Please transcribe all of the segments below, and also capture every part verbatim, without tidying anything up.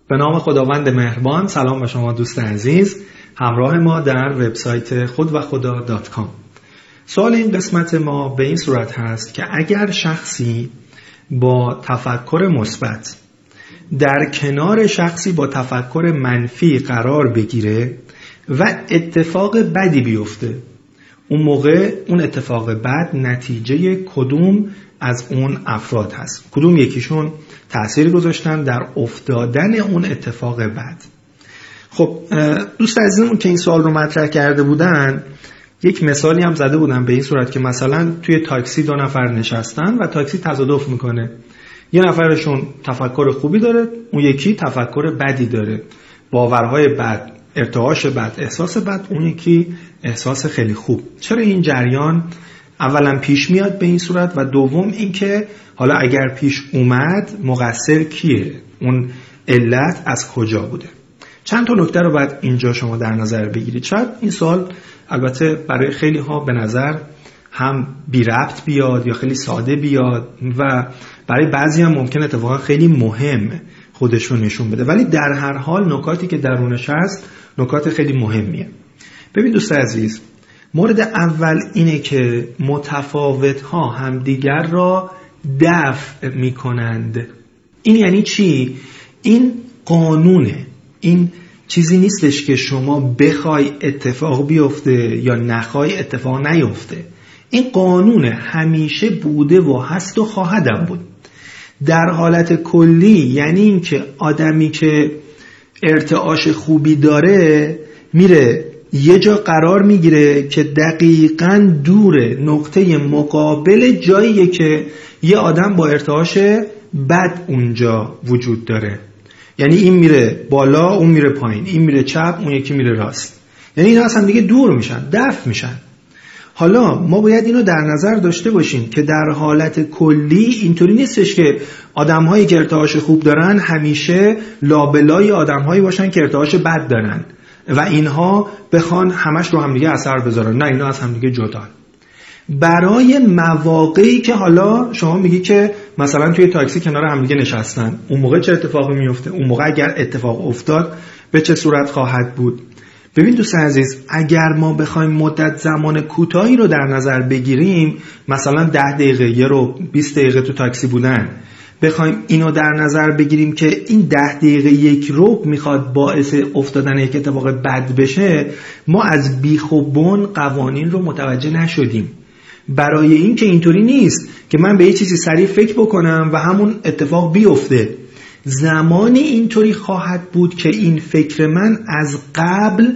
به نام خداوند مهربان. سلام به شما دوست عزیز، همراه ما در وبسایت خود و خدا دات کام. سوال این قسمت ما به این صورت هست که اگر شخصی با تفکر مثبت در کنار شخصی با تفکر منفی قرار بگیره و اتفاق بدی بیفته، اون موقع اون اتفاق بد نتیجه کدوم از اون افراد هست؟ کدوم یکیشون تأثیر گذاشتن در افتادن اون اتفاق بد؟ خب دوست عزیزمون که این سوال رو مطرح کرده بودن یک مثالی هم زده بودن به این صورت که مثلا توی تاکسی دو نفر نشستن و تاکسی تصادف میکنه. یه نفرشون تفکر خوبی داره، اون یکی تفکر بدی داره، باورهای بد، ارتعاش بد، احساس بد، اون یکی احساس خیلی خوب. چرا این جریان اولا پیش میاد به این صورت و دوم اینکه حالا اگر پیش اومد مقصر کیه؟ اون علت از کجا بوده؟ چند تا نکته رو باید اینجا شما در نظر بگیرید. شاید این سوال البته برای خیلی ها به نظر هم بی ربط بیاد یا خیلی ساده بیاد و برای بعضی هم ممکن اتفاقا خیلی مهم خودش رو نشون بده، ولی در هر حال نکاتی که درونش هست نکات خیلی مهمیه. ببین دوست عزیز، مورد اول اینه که متفاوت ها همدیگر را دفع می کنند. این یعنی چی؟ این قانونه، این چیزی نیستش که شما بخوای اتفاق بیفته یا نخوای اتفاق نیفته. این قانونه، همیشه بوده و هست و خواهدم بود. در حالت کلی یعنی این که آدمی که ارتعاش خوبی داره میره یه جا قرار میگیره که دقیقاً دوره نقطه مقابل جاییه که یه آدم با ارتعاش بد اونجا وجود داره. یعنی این میره بالا، اون میره پایین، این میره چپ، اون یکی میره راست. یعنی اینا اصلا دیگه دور میشن، دفع میشن. حالا ما باید اینو در نظر داشته باشیم که در حالت کلی اینطوری نیستش که آدم‌هایی که ارتعاش خوب دارن همیشه لابلای آدم‌هایی باشن که ارتعاش بد دارن و اینها بخوان همش رو همدیگه اثر بذارن. نه، اینا از همدیگه جدان. برای مواقعی که حالا شما میگی که مثلا توی تاکسی کنار همدیگه نشستن، اون موقع چه اتفاقی میفته؟ اون موقع اگر اتفاق افتاد به چه صورت خواهد بود؟ ببین دوست عزیز، اگر ما بخوایم مدت زمان کوتاهی رو در نظر بگیریم، مثلا ده دقیقه، یه رو بیست دقیقه تو تاکسی بودن، بخوایم اینو در نظر بگیریم که این ده دقیقه یک رو میخواد باعث افتادن یک اتفاق بد بشه، ما از بیخ و بن قوانین رو متوجه نشدیم. برای این که اینطوری نیست که من به یه چیزی سریع فکر بکنم و همون اتفاق بیفته. زمانی اینطوری خواهد بود که این فکر من از قبل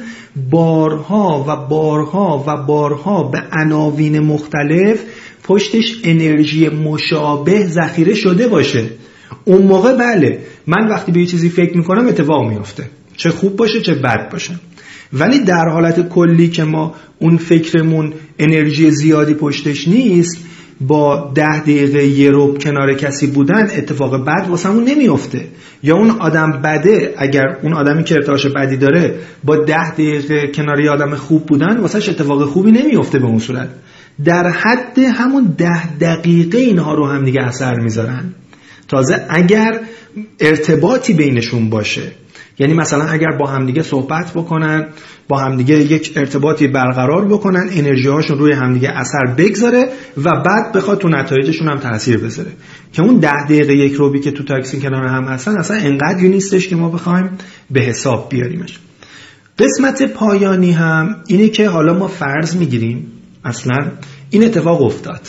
بارها و بارها و بارها به عناوین مختلف پشتش انرژی مشابه ذخیره شده باشه. اون موقع بله، من وقتی به یه چیزی فکر میکنم اتفاق میفته، چه خوب باشه چه بد باشه. ولی در حالت کلی که ما اون فکرمون انرژی زیادی پشتش نیست، با ده دقیقه یه رو کنار کسی بودن اتفاق بد واسمون نمیفته. یا اون آدم بده، اگر اون آدمی که ارتعاش بدی داره با ده دقیقه کنار یه آدم خوب بودن واسش اتفاق خوبی نمیفته به اون صورت. در حد همون ده دقیقه اینها رو هم دیگه اثر میذارن. تازه اگر ارتباطی بینشون باشه، یعنی مثلا اگر با همدیگه صحبت بکنن، با همدیگه یک ارتباطی برقرار بکنن، انرژی هاشون روی همدیگه اثر بگذاره و بعد بخواد تو نتایجشون هم تاثیر بذاره. که اون ده دقیقه یک روبی که تو تاکسی کنار هم هستن اصلا انقدری نیستش که ما بخوایم به حساب بیاریمش. قسمت پایانی هم اینه که حالا ما فرض میگیریم اصلا این اتفاق افتاد،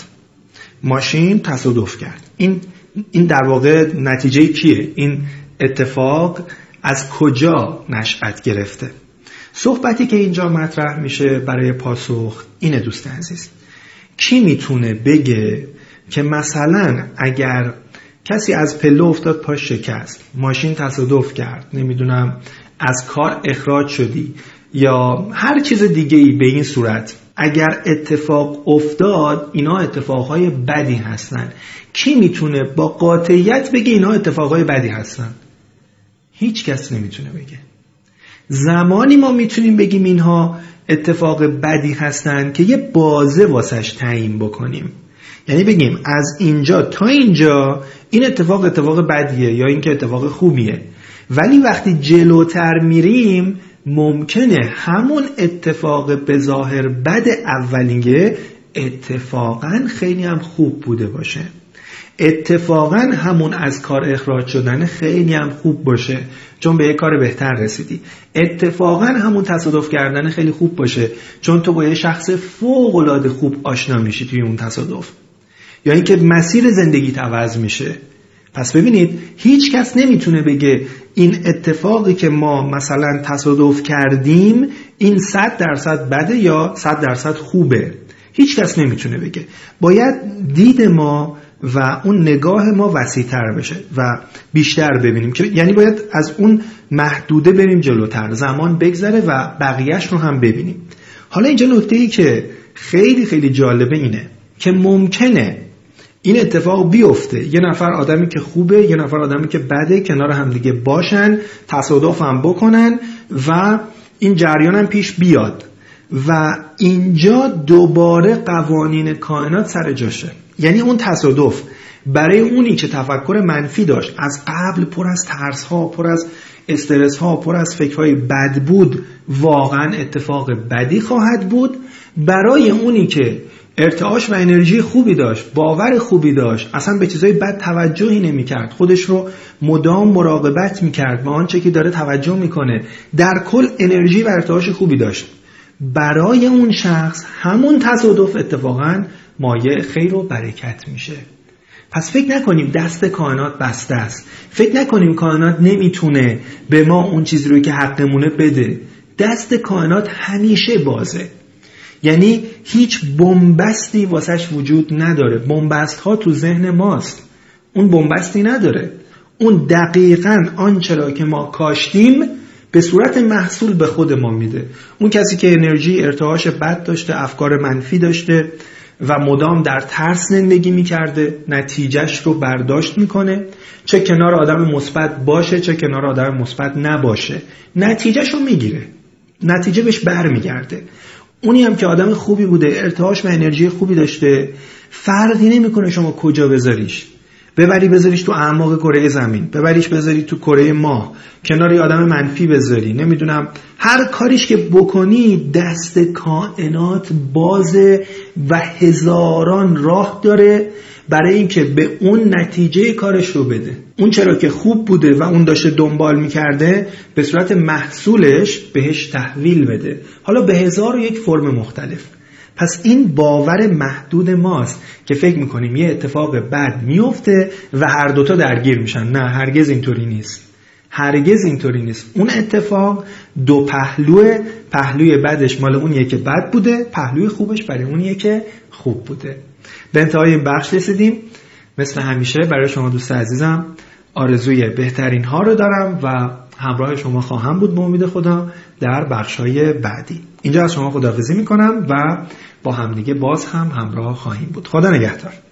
ماشین تصادف کرد. این این در واقع نتیجه کیه؟ این اتفاق از کجا نشأت گرفته؟ صحبتی که اینجا مطرح میشه برای پاسخ اینه دوست عزیز، کی میتونه بگه که مثلا اگر کسی از پله افتاد پاش شکست، ماشین تصادف کرد، نمیدونم از کار اخراج شدی یا هر چیز دیگه‌ای به این صورت، اگر اتفاق افتاد اینا اتفاقهای بدی هستن، کی میتونه با قاطعیت بگه اینا اتفاقهای بدی هستن؟ هیچ کس نمیتونه بگه. زمانی ما میتونیم بگیم اینها اتفاق بدی هستن که یه بازه واسش تعیین بکنیم، یعنی بگیم از اینجا تا اینجا این اتفاق اتفاق بدیه یا این که اتفاق خوبیه. ولی وقتی جلوتر میریم ممکنه همون اتفاق به ظاهر بد اولیه اتفاقا خیلی هم خوب بوده باشه، اتفاقا همون از کار اخراج شدن خیلی هم خوب باشه چون به یه کار بهتر رسیدی، اتفاقا همون تصادف کردن خیلی خوب باشه چون تو با یه شخص فوق‌العاده خوب آشنا میشی توی اون تصادف، یا اینکه مسیر زندگیت عوض میشه. پس ببینید هیچ کس نمیتونه بگه این اتفاقی که ما مثلا تصادف کردیم این صد درصد بده یا صد درصد خوبه، هیچ کس نمیتونه بگه. باید دید ما و اون نگاه ما وسیع‌تر بشه و بیشتر ببینیم، که یعنی باید از اون محدوده بریم جلوتر، زمان بگذره و بقیهش رو هم ببینیم. حالا اینجا نکته‌ای که خیلی خیلی جالبه اینه که ممکنه این اتفاق بیفته، یه نفر آدمی که خوبه یه نفر آدمی که بده کنار هم دیگه باشن، تصادف هم بکنن و این جریان هم پیش بیاد و اینجا دوباره قوانین کائنات سر جاشه. یعنی اون تصادف برای اونی که تفکر منفی داشت، از قبل پر از ترس ها، پر از استرس ها، پر از فکرهای بد بود، واقعا اتفاق بدی خواهد بود. برای اونی که ارتعاش و انرژی خوبی داشت، باور خوبی داشت، اصلا به چیزای بد توجهی نمی کرد، خودش رو مدام مراقبت می کرد به آنچه که داره توجه می کنه، در کل انرژی و ارتعاش خوبی داشت، برای اون شخص همون تصادف اتفاقا مایه خیر و برکت میشه. پس فکر نکنیم دست کائنات بسته است، فکر نکنیم کائنات نمیتونه به ما اون چیزی رو که حقمونه بده. دست کائنات همیشه بازه، یعنی هیچ بنبستی واسش وجود نداره. بنبست ها تو ذهن ماست، اون بنبستی نداره. اون دقیقاً آنچه را که ما کاشتیم به صورت محصول به خود ما میده. اون کسی که انرژی ارتعاش بد داشته، افکار منفی داشته و مدام در ترس زندگی میکرده، نتیجهش رو برداشت میکنه، چه کنار آدم مثبت باشه چه کنار آدم مثبت نباشه، نتیجهش رو میگیره، نتیجه بهش برمیگرده. اونی هم که آدم خوبی بوده، ارتعاش و انرژی خوبی داشته، فرقی نمیکنه شما کجا بذاریش، ببری بذاریش تو اعماق کره زمین، ببریش بذاری تو کره ماه، کنار یه آدم منفی بذاری، نمیدونم هر کاریش که بکنی دست کائنات بازه و هزاران راه داره برای اینکه به اون نتیجه کارش رو بده. اون چرا که خوب بوده و اون داشته دنبال میکرده به صورت محصولش بهش تحویل بده، حالا به هزار و یک فرم مختلف. پس این باور محدود ماست که فکر میکنیم یه اتفاق بد میفته و هر دوتا درگیر میشن. نه، هرگز اینطوری نیست، هرگز اینطوری نیست. اون اتفاق دو پهلوه، پهلوی بدش مال اونیه که بد بوده، پهلوی خوبش برای اونیه که خوب بوده. به انتهای این بخش رسیدیم. مثل همیشه برای شما دوست عزیزم آرزوی بهترین ها رو دارم و همراه شما خواهم بود به امید خدا در بخش‌های بعدی. اینجا از شما خداحافظی میکنم و با همدیگه باز هم همراه خواهیم بود. خدا نگهدار.